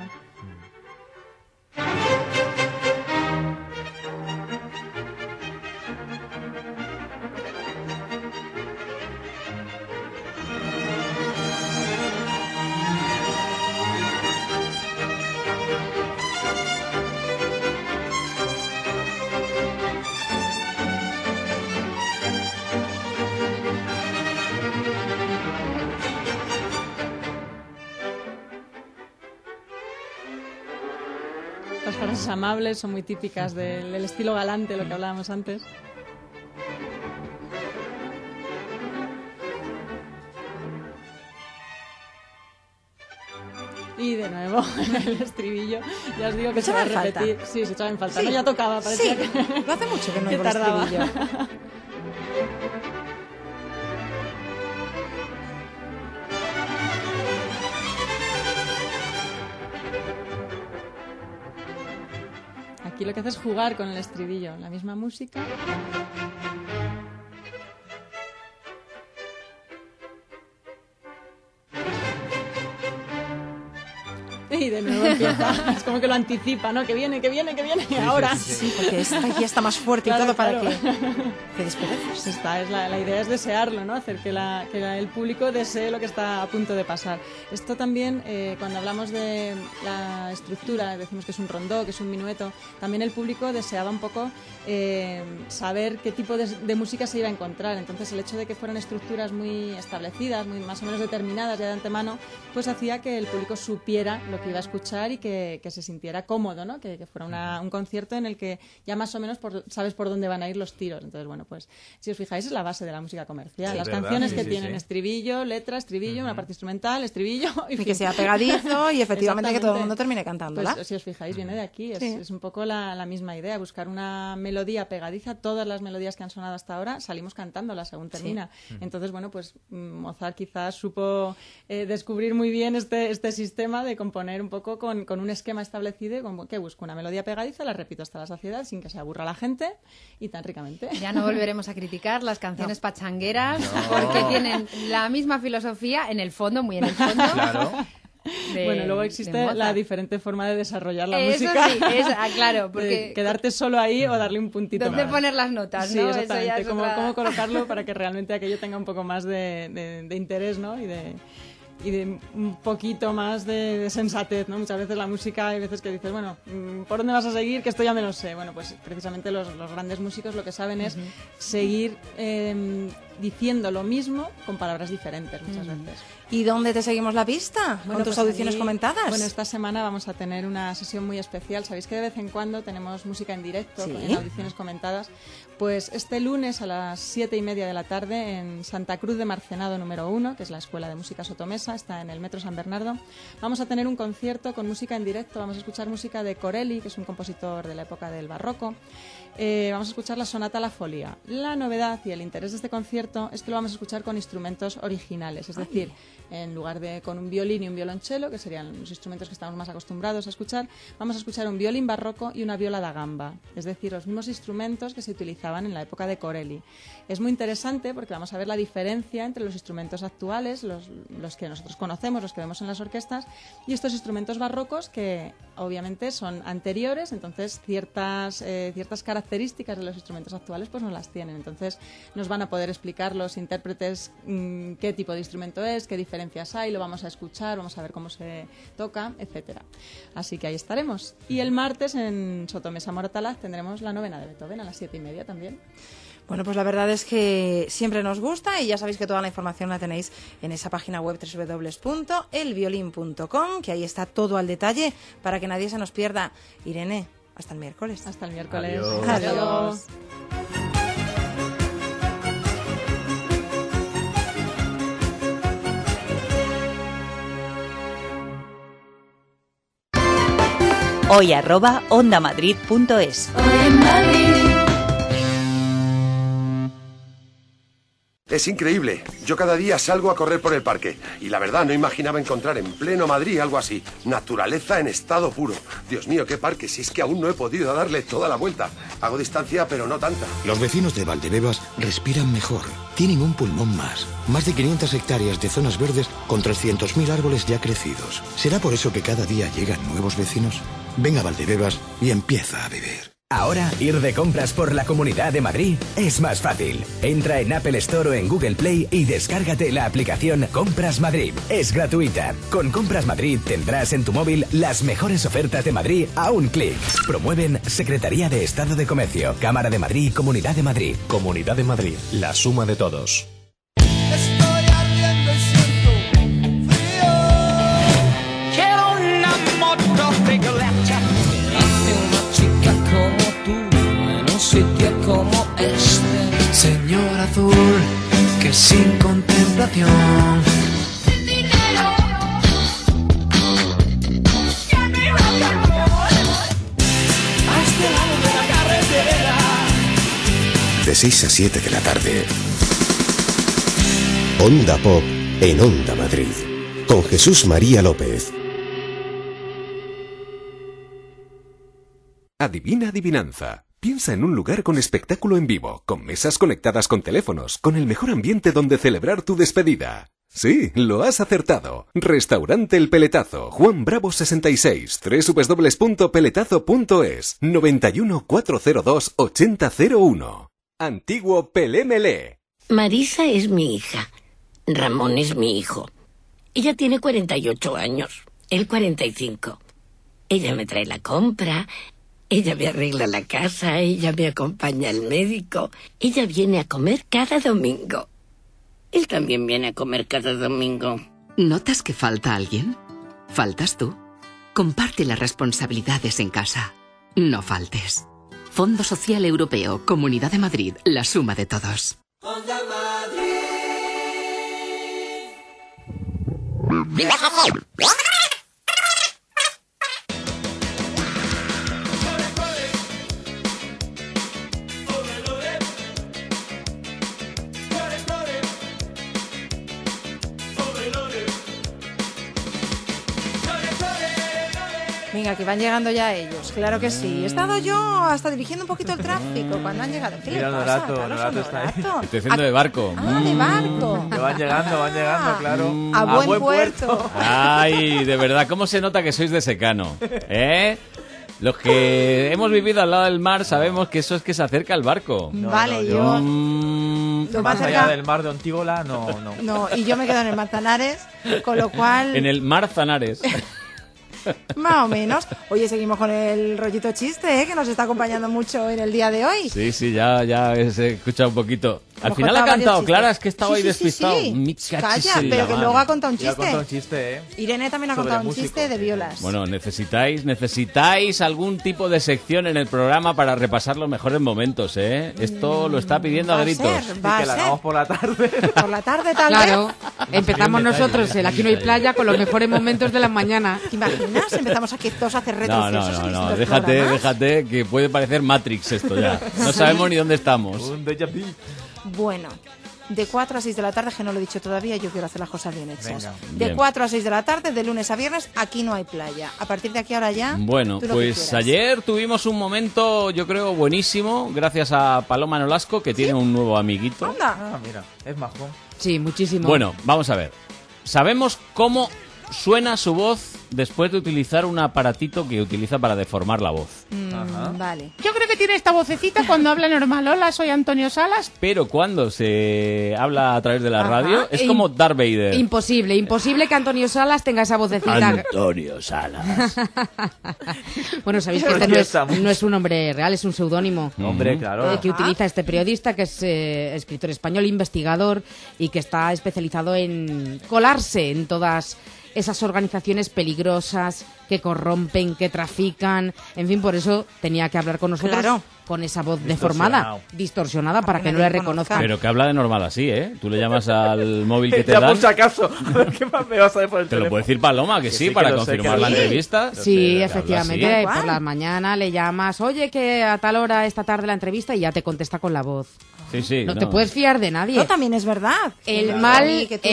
Las frases amables son muy típicas del estilo galante, lo que hablábamos antes. Y de nuevo el estribillo. Ya os digo que se va a repetir. Sí, se echaba en falta. Sí. No, ya tocaba, parecía que No hace mucho que no que oigo el tardaba. estribillo. Aquí lo que hace es jugar con el estribillo, la misma música. Y de nuevo empieza, es como que lo anticipa, ¿no? Que viene, ahora. Sí, porque esta aquí está más fuerte Claro, y todo para claro. que despereces. La idea es desearlo, ¿no? Hacer que el público desee lo que está a punto de pasar. Esto también, cuando hablamos de la estructura, decimos que es un rondó, que es un minueto, también el público deseaba un poco saber qué tipo de música se iba a encontrar. Entonces, el hecho de que fueran estructuras muy establecidas, muy más o menos determinadas ya de antemano, pues hacía que el público supiera lo que iba a escuchar y que se sintiera cómodo, ¿no? Que fuera un concierto en el que ya más o menos sabes por dónde van a ir los tiros. Entonces, bueno, pues si os fijáis es la base de la música comercial. Sí, Las ¿verdad? canciones Sí, que sí, tienen sí. estribillo, letra, estribillo, una parte instrumental, estribillo Y que sea pegadizo y efectivamente que todo el mundo termine cantándola. Pues, si os fijáis, viene de aquí. Sí. Es un poco la misma idea, buscar una melodía pegadiza. Todas las melodías que han sonado hasta ahora salimos cantándolas según termina. Entonces, bueno, pues Mozart quizás supo descubrir muy bien este sistema de componer un poco con un esquema establecido, que busco una melodía pegadiza, la repito hasta la saciedad sin que se aburra la gente y tan ricamente. Ya no volveremos a criticar las canciones pachangueras porque tienen la misma filosofía en el fondo, muy en el fondo. Claro. Bueno, luego existe la diferente forma de desarrollar la Eso música. sí, claro, porque De quedarte solo ahí o darle un puntito ¿dónde más. poner las notas? Sí, ¿no? Eso exactamente. ya es Cómo otra- colocarlo para que realmente aquello tenga un poco más de interés, ¿no? de un poquito más de sensatez, ¿no? Muchas veces la música, hay veces que dices, bueno, ¿por dónde vas a seguir? Que esto ya me lo sé. Bueno, pues precisamente los grandes músicos lo que saben es seguir diciendo lo mismo con palabras diferentes muchas veces. ¿Y dónde te seguimos la pista? Bueno, ¿Con tus pues audiciones allí, comentadas? Bueno, esta semana vamos a tener una sesión muy especial. Sabéis que de vez en cuando tenemos música en directo, ¿Sí? en audiciones comentadas. Pues este lunes a las 7:30 de la tarde en Santa Cruz de Marcenado número 1, que es la Escuela de Música Sotomesa, está en el Metro San Bernardo, vamos a tener un concierto con música en directo. Vamos a escuchar música de Corelli, que es un compositor de la época del barroco. Vamos a escuchar la sonata La Folia. La novedad y el interés de este concierto es que lo vamos a escuchar con instrumentos originales, es decir, en lugar de con un violín y un violonchelo, que serían los instrumentos que estamos más acostumbrados a escuchar, vamos a escuchar un violín barroco y una viola da gamba, es decir, los mismos instrumentos que se utilizaban en la época de Corelli. Es muy interesante porque vamos a ver la diferencia entre los instrumentos actuales, los que nosotros conocemos, los que vemos en las orquestas, y estos instrumentos barrocos que obviamente son anteriores, entonces ciertas características de los instrumentos actuales pues no las tienen. Entonces nos van a poder explicar los intérpretes qué tipo de instrumento es, qué diferencias hay, lo vamos a escuchar, vamos a ver cómo se toca, etcétera. Así que ahí estaremos. Y el martes en Sotomesa Moratalaz tendremos la novena de Beethoven a las 7:30 también. Bueno, pues la verdad es que siempre nos gusta y ya sabéis que toda la información la tenéis en esa página web www.elviolin.com, que ahí está todo al detalle para que nadie se nos pierda. Irene, hasta el miércoles. Hasta el miércoles. Adiós. Adiós. hoy@ondamadrid.es. Es increíble. Yo cada día salgo a correr por el parque y la verdad no imaginaba encontrar en pleno Madrid algo así. Naturaleza en estado puro. Dios mío, qué parque, si es que aún no he podido darle toda la vuelta. Hago distancia, pero no tanta. Los vecinos de Valdebebas respiran mejor. Tienen un pulmón más. Más de 500 hectáreas de zonas verdes con 300.000 árboles ya crecidos. ¿Será por eso que cada día llegan nuevos vecinos? Ven a Valdebebas y empieza a vivir. Ahora, ir de compras por la Comunidad de Madrid es más fácil. Entra en Apple Store o en Google Play y descárgate la aplicación Compras Madrid. Es gratuita. Con Compras Madrid tendrás en tu móvil las mejores ofertas de Madrid a un clic. Promueven Secretaría de Estado de Comercio, Cámara de Madrid, Comunidad de Madrid. Comunidad de Madrid, la suma de todos. Estoy ardiendo y siento frío. Quiero una moto regoleta. Una chica como tú en un sitio como este. Señor azul, que sin contemplación. De 6 a 7 de la tarde. Onda Pop en Onda Madrid. Con Jesús María López. Adivina adivinanza. Piensa en un lugar con espectáculo en vivo, con mesas conectadas con teléfonos, con el mejor ambiente donde celebrar tu despedida. Sí, lo has acertado. Restaurante El Peletazo, Juan Bravo 66, www.peletazo.es, 91 402 8001. Antiguo Pelé-Melé. Marisa es mi hija. Ramón es mi hijo. Ella tiene 48 años, él 45. Ella me trae la compra, ella me arregla la casa, ella me acompaña al médico. Ella viene a comer cada domingo. Él también viene a comer cada domingo. ¿Notas que falta alguien? ¿Faltas tú? Comparte las responsabilidades en casa. No faltes. Fondo Social Europeo, Comunidad de Madrid, la suma de todos. Onda Madrid. Venga, que van llegando ya ellos, claro que sí. He estado yo hasta dirigiendo un poquito el tráfico cuando han llegado. ¿Qué Mira, le pasa? Norato está ahí. Estoy haciendo de barco. Ah, de barco. Que van llegando, claro. A buen puerto. Ay, de verdad, ¿cómo se nota que sois de secano? ¿Eh? Los que hemos vivido al lado del mar sabemos que eso es que se acerca el barco. Vale, yo... más allá del mar de Ontígola, no. No, y yo me quedo en el Manzanares, con lo cual... En el Marzanares. Más o menos. Oye, seguimos con el rollito chiste, que nos está acompañando mucho en el día de hoy. Sí, ya se escucha un poquito. Al final ha cantado Clara, es que estaba ahí despistado. Calla, pero que luego ha contado un chiste. Ha contado un chiste, Irene también ha contado un chiste de violas. Bueno, necesitáis algún tipo de sección en el programa para repasar los mejores momentos, ¿eh? Esto lo está pidiendo a gritos. Va a que la hagamos por la tarde. Por la tarde, tal vez. Claro, empezamos nosotros, el Aquí no hay playa, con los mejores momentos de la mañana. ¿Te imaginas? Empezamos aquí todos a hacer retrocesos. No, déjate, que puede parecer Matrix esto ya. No sabemos ni dónde estamos. Un déjà vu. Bueno, de 4 a 6 de la tarde, que no lo he dicho todavía, yo quiero hacer las cosas bien hechas. Venga. De 4 a 6 de la tarde, de lunes a viernes, Aquí no hay playa. A partir de aquí ahora ya. Bueno, pues ayer tuvimos un momento, yo creo, buenísimo, gracias a Paloma Nolasco, que tiene un nuevo amiguito. ¡Anda! Ah, mira, es majo. Sí, muchísimo. Bueno, vamos a ver. ¿Sabemos cómo suena su voz después de utilizar un aparatito que utiliza para deformar la voz? Vale. Yo creo que tiene esta vocecita cuando habla normal. Hola, soy Antonio Salas. Pero cuando se habla a través de la radio es como Darth Vader. Imposible que Antonio Salas tenga esa vocecita. Antonio Salas. Bueno, sabéis que este no es un nombre real, es un seudónimo. Hombre, claro. Que utiliza este periodista, que es escritor español, investigador, y que está especializado en colarse en todas esas organizaciones peligrosas que corrompen, que trafican, en fin, por eso tenía que hablar con nosotros con esa voz deformada, distorsionada, para que no le reconozcan. Pero que habla de normal así, ¿eh? Tú le llamas al móvil que te ya dan. por si acaso, ¿qué más me vas a ver por el Te lo puede decir Paloma, que sí, para confirmar la entrevista. Sí, efectivamente, por la mañana le llamas, oye, que a tal hora esta tarde la entrevista, y ya te contesta con la voz. Sí, no te puedes fiar de nadie. No, también es verdad. El mal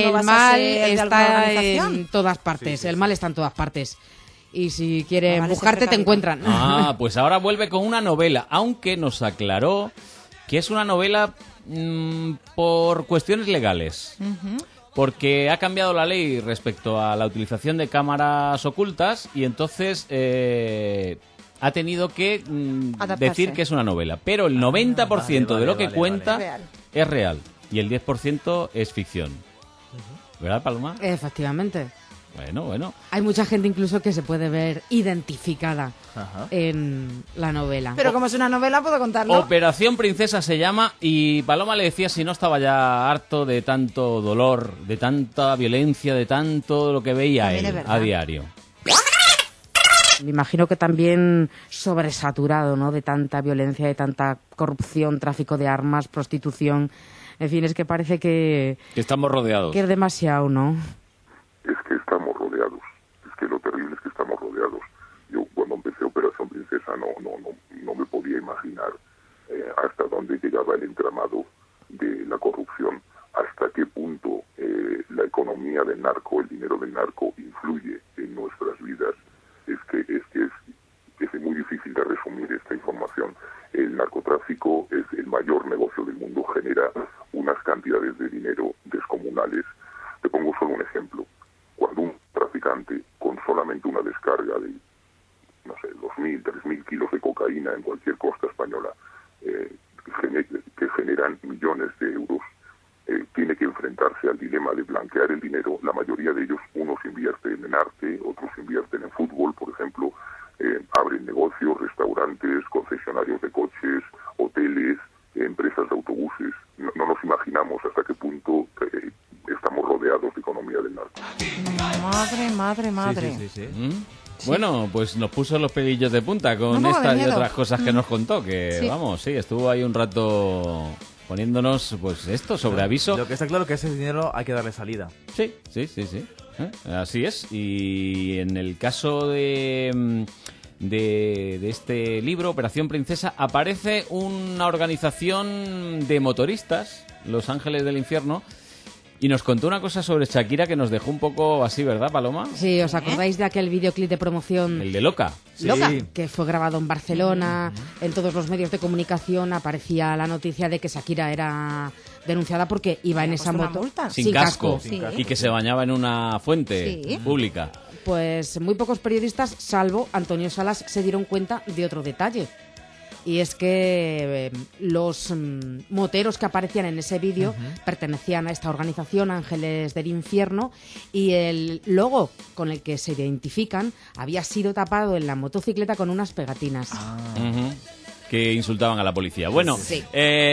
está en todas partes. El mal está en todas partes. Y si quieren buscarte, te encuentran. Ah, pues ahora vuelve con una novela, aunque nos aclaró que es una novela por cuestiones legales. Porque ha cambiado la ley respecto a la utilización de cámaras ocultas y entonces ha tenido que decir que es una novela. Pero el 90% de lo que cuenta es real y el 10% es ficción. ¿Verdad, Paloma? Efectivamente. Bueno. Hay mucha gente incluso que se puede ver identificada en la novela. Pero como es una novela, puedo contarlo. Operación Princesa se llama, y Paloma le decía si no estaba ya harto de tanto dolor, de tanta violencia, de tanto lo que veía él a diario. Me imagino que también sobresaturado, ¿no? De tanta violencia, de tanta corrupción, tráfico de armas, prostitución. En fin, es que parece que estamos rodeados. Que es demasiado, ¿no? Es que estamos rodeados. Es que lo terrible es que estamos rodeados. Yo cuando empecé Operación Princesa no me podía imaginar hasta dónde llegaba el entramado de la corrupción, hasta qué punto la economía del narco, el dinero del narco influye en nuestras vidas. Es muy difícil de resumir esta información. El narcotráfico es el mayor negocio del mundo, genera unas cantidades de dinero descomunales. Te pongo solo un ejemplo. Cuando un traficante con solamente una descarga de, 2.000, 3.000 kilos de cocaína en cualquier costa española, que generan millones de euros, tiene que enfrentarse al dilema de blanquear el dinero. La mayoría de ellos, unos invierten en arte, otros invierten en fútbol, por ejemplo, abren negocios, restaurantes, concesionarios de coches, hoteles, empresas de autobuses. No nos imaginamos hasta qué punto estamos rodeados de economía del narco. Madre. Sí. Bueno, pues nos puso los pelillos de punta con estas y otras cosas que nos contó, que estuvo ahí un rato poniéndonos pues esto sobre aviso. Lo que está claro que ese dinero hay que darle salida. Sí. Así es. Y en el caso de este libro, Operación Princesa, aparece una organización de motoristas, Los Ángeles del Infierno, y nos contó una cosa sobre Shakira que nos dejó un poco así, ¿verdad, Paloma? Sí, ¿os acordáis de aquel videoclip de promoción? El de Loca. Loca, que fue grabado en Barcelona. En todos los medios de comunicación aparecía la noticia de que Shakira era denunciada porque iba en esa moto sin casco. Y que se bañaba en una fuente pública. Pues muy pocos periodistas, salvo Antonio Salas, se dieron cuenta de otro detalle. y es que los moteros que aparecían en ese vídeo pertenecían a esta organización Ángeles del Infierno, y el logo con el que se identifican había sido tapado en la motocicleta con unas pegatinas. Que insultaban a la policía. Bueno, sí.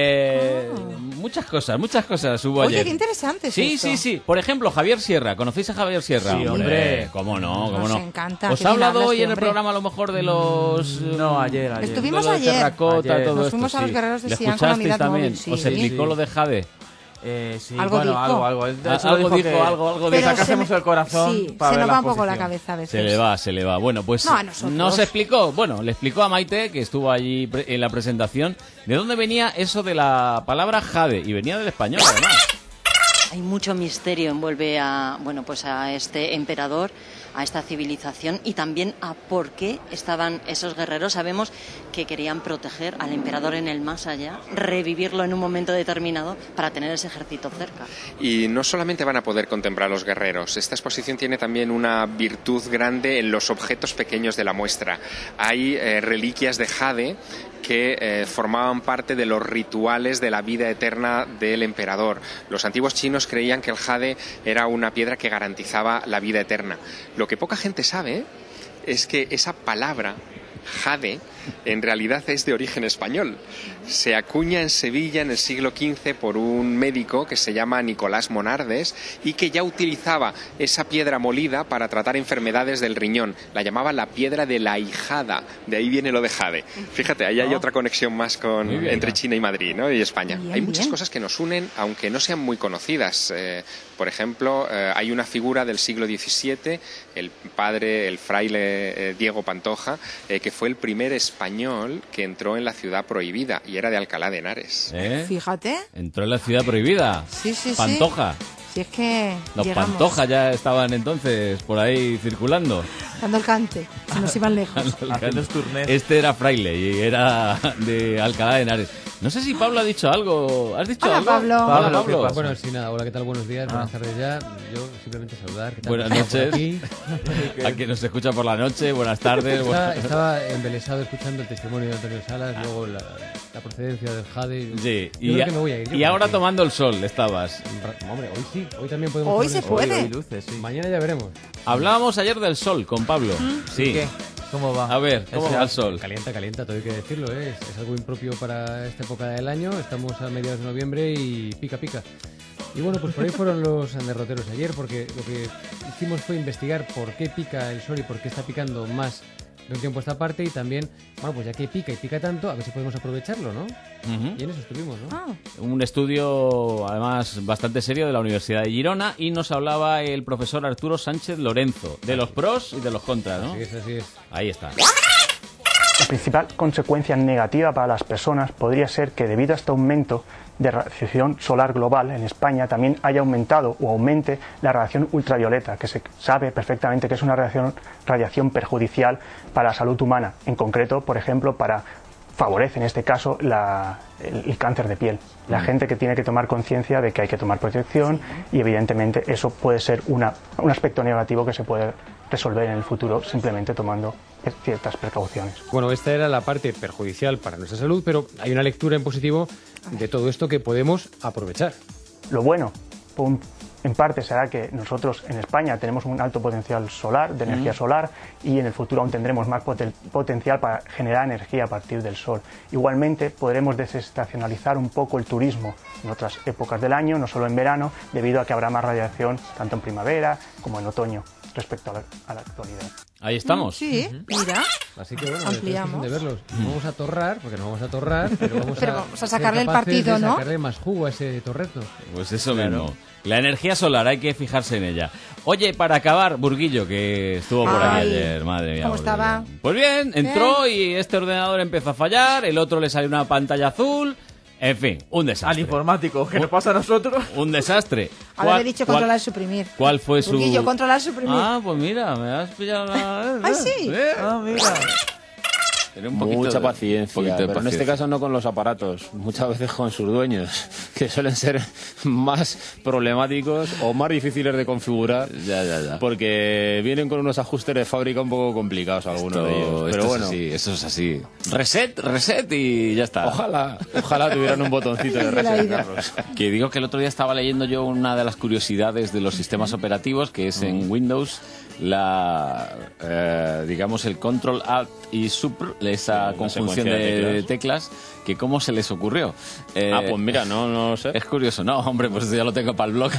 Muchas cosas hubo Oye, ayer. qué interesante es esto. Sí. Por ejemplo, Javier Sierra. ¿Conocéis a Javier Sierra? Sí, hombre. ¿Cómo no? Nos encanta. ¿Os ha hablado hoy en el programa a lo mejor de los... No, ayer. Estuvimos de ayer. Terracota, todo Nos esto, fuimos a los Guerreros de ¿Le Xi'an con la escuchasteis unidad también? móvil, sí. ¿Os explicó lo de Jade? Sí, Algo bueno, dijo. algo. Algo dijo. Que sacásemos el corazón Sí, para se ver nos la va un poco la posición. cabeza a veces. Se le va. Bueno, pues No, a nosotros. nos explicó, le explicó a Maite, que estuvo allí en la presentación, de dónde venía eso de la palabra jade, y venía del español, además. Hay mucho misterio envuelve a este emperador, a esta civilización, y también a por qué estaban esos guerreros. Sabemos que querían proteger al emperador en el más allá, revivirlo en un momento determinado para tener ese ejército cerca. Y no solamente van a poder contemplar a los guerreros, esta exposición tiene también una virtud grande en los objetos pequeños de la muestra. Hay reliquias de jade que formaban parte de los rituales de la vida eterna del emperador. Los antiguos chinos creían que el jade era una piedra que garantizaba la vida eterna. Lo que poca gente sabe es que esa palabra, jade, en realidad es de origen español. Se acuña en Sevilla en el siglo XV por un médico que se llama Nicolás Monardes y que ya utilizaba esa piedra molida para tratar enfermedades del riñón. La llamaba la piedra de la hijada, de ahí viene lo de jade. Fíjate, ahí hay otra conexión más entre China y Madrid, ¿no? Y España. Hay muchas cosas que nos unen, aunque no sean muy conocidas. Por ejemplo, hay una figura del siglo XVII, el fraile Diego Pantoja, que fue el primer español que entró en la ciudad prohibida, y era de Alcalá de Henares. Fíjate. Entró en la ciudad prohibida. Sí. Pantoja. Si es que Los llegamos. Pantoja ya estaban entonces por ahí circulando. Dando el cante, se nos iban lejos. Este era fraile y era de Alcalá de Henares. No sé si Pablo ha dicho algo. ¿Has dicho Hola, algo? Pablo. Hola, Pablo. Bueno, sí, nada. Hola, ¿qué tal? Buenos días, buenas tardes ya. Yo simplemente saludar. ¿Qué tal? Buenas noches. A quien nos escucha por la noche, buenas tardes. Estaba embelesado escuchando el testimonio de Antonio Salas, luego la procedencia del jade. Sí, yo creo que me voy a ir. Y ahora tomando el sol estabas. Hombre, hoy sí, hoy también podemos. Hoy se puede. Hoy luces, sí. Mañana ya veremos. Hablábamos ayer del sol con Pablo. Sí. ¿Qué? ¿Cómo va? A ver, ¿cómo va el sol? Calienta, todo hay que decirlo, ¿eh? Es algo impropio para esta época del año. Estamos a mediados de noviembre y pica. Y bueno, pues por ahí fueron los derroteros ayer, porque lo que hicimos fue investigar por qué pica el sol y por qué está picando más de un tiempo a esta parte, y también, bueno, pues ya que pica y pica tanto, a ver si podemos aprovecharlo, ¿no? Y en eso estuvimos, ¿no? Un estudio, además, bastante serio de la Universidad de Girona, y nos hablaba el profesor Arturo Sánchez Lorenzo, de los pros y de los contras, ¿no? Así es. Ahí está. La principal consecuencia negativa para las personas podría ser que, debido a este aumento de radiación solar global en España, también haya aumentado o aumente la radiación ultravioleta, que se sabe perfectamente que es una radiación perjudicial para la salud humana. En concreto, por ejemplo, favorece en este caso el cáncer de piel. La gente que tiene que tomar conciencia de que hay que tomar protección, y evidentemente eso puede ser un aspecto negativo que se puede resolver en el futuro simplemente tomando ciertas precauciones. Bueno, esta era la parte perjudicial para nuestra salud, pero hay una lectura en positivo de todo esto que podemos aprovechar. Lo bueno, en parte, será que nosotros en España tenemos un alto potencial solar, de energía solar, y en el futuro aún tendremos más potencial para generar energía a partir del sol. Igualmente, podremos desestacionalizar un poco el turismo en otras épocas del año, no solo en verano, debido a que habrá más radiación tanto en primavera como en otoño respecto a la actualidad. Ahí estamos. Sí, mira. Así que bueno, ampliamos. De verlos. No vamos a torrar, porque no vamos a torrar, pero vamos a sacarle el partido, ¿no? Sacarle más jugo a ese torreto. Pues eso mismo. La energía solar, hay que fijarse en ella. Oye, para acabar, Burguillo, que estuvo por aquí ayer, madre mía. ¿Cómo estaba? Pues bien, entró y este ordenador empezó a fallar, el otro le salió una pantalla azul. En fin, un desastre. Al informático, ¿qué nos pasa a nosotros? Un desastre. Ahora he dicho controlar y suprimir. ¿Cuál fue su...? Burguillo, controlar y suprimir. Ah, pues mira, me has pillado la... ¡Ay, sí! Ah, mira. mucha paciencia, pero en este caso no con los aparatos, muchas veces con sus dueños, que suelen ser más problemáticos o más difíciles de configurar, porque vienen con unos ajustes de fábrica un poco complicados algunos de ellos. Pero bueno, eso es así. Reset y ya está. Ojalá tuvieran un botoncito de reset, Carlos. Que digo que el otro día estaba leyendo yo una de las curiosidades de los sistemas operativos, que es en Windows digamos el Control Alt y Supr, esa conjunción de teclas, que cómo se les ocurrió. Pues mira, no sé. Es curioso. No, hombre, pues ya lo tengo para el blog.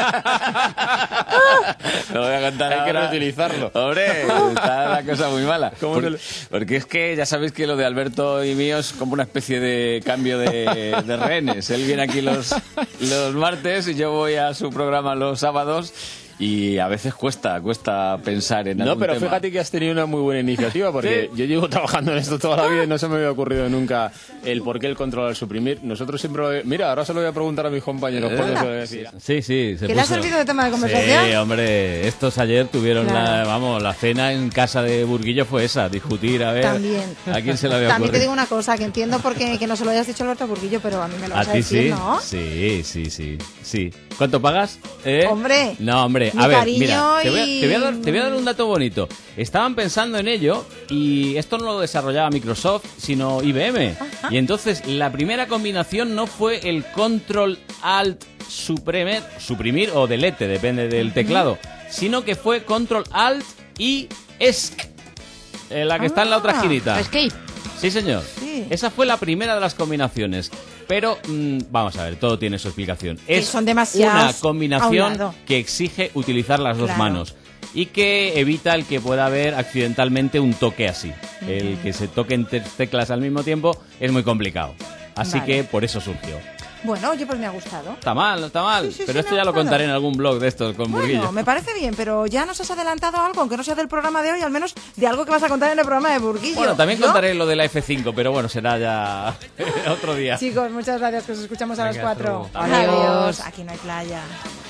Lo voy a contar. Hay que reutilizarlo. Hombre, está la cosa muy mala. Porque es que ya sabéis que lo de Alberto y mío es como una especie de cambio de rehenes. Él viene aquí los martes y yo voy a su programa los sábados. Y a veces cuesta pensar en algún pero tema. fíjate que has tenido una muy buena iniciativa, porque yo llevo trabajando en esto toda la vida y no se me había ocurrido nunca el por qué el control al suprimir. Nosotros siempre mira, ahora se lo voy a preguntar a mis compañeros. Sí. ¿Que le ha servido de tema de conversación? Sí, hombre, estos ayer tuvieron la cena en casa de Burguillo fue esa, discutir a ver También. a quién se le había ocurrido. También te digo una cosa, que entiendo porque que no se lo hayas dicho a Alberto Burguillo, pero a mí me lo vas a decir, ¿no? Sí. ¿Cuánto pagas? Hombre. No, hombre. Mi A ver, cariño mira, te voy a dar un dato bonito. Estaban pensando en ello y esto no lo desarrollaba Microsoft, sino IBM. Ajá. Y entonces la primera combinación no fue el Control Alt suprimir o delete, depende del teclado, sino que fue Control Alt y ESC, la que está en la otra esquinita. Escape. Sí, señor. Sí. Esa fue la primera de las combinaciones. Pero, vamos a ver, todo tiene su explicación. Es son una combinación que exige utilizar las dos manos y que evita el que pueda haber accidentalmente un toque así. El que se toquen teclas al mismo tiempo es muy complicado. Así que por eso surgió. Bueno, oye, pues me ha gustado. Está mal, Sí, pero esto ya lo contaré en algún blog de estos con Burguillo. Bueno, me parece bien, pero ya nos has adelantado algo, aunque no sea del programa de hoy, al menos de algo que vas a contar en el programa de Burguillo. Bueno, también contaré lo de la F5, pero bueno, será ya otro día. Chicos, muchas gracias, que os escuchamos a las 4. Adiós. Aquí no hay playa.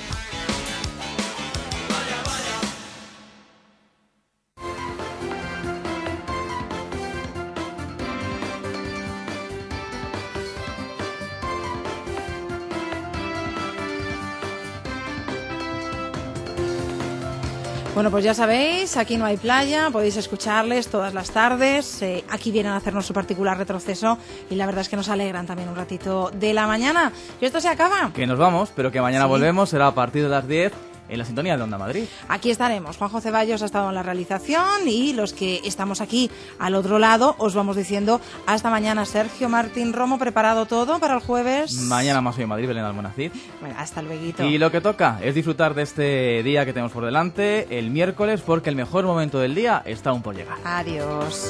Bueno, pues ya sabéis, aquí no hay playa, podéis escucharles todas las tardes, aquí vienen a hacernos su particular retroceso y la verdad es que nos alegran también un ratito de la mañana. Y esto se acaba. Que nos vamos, pero que mañana volvemos, será a partir de las 10 en la sintonía de Onda Madrid. Aquí estaremos. Juanjo Ceballos ha estado en la realización y los que estamos aquí al otro lado os vamos diciendo hasta mañana. Sergio Martín Romo, ¿preparado todo para el jueves? Mañana más hoy en Madrid, Belén Almonacid. Bueno, hasta luego. Y lo que toca es disfrutar de este día que tenemos por delante, el miércoles, porque el mejor momento del día está aún por llegar. Adiós.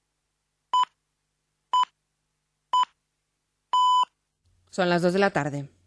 Son las 2 de la tarde.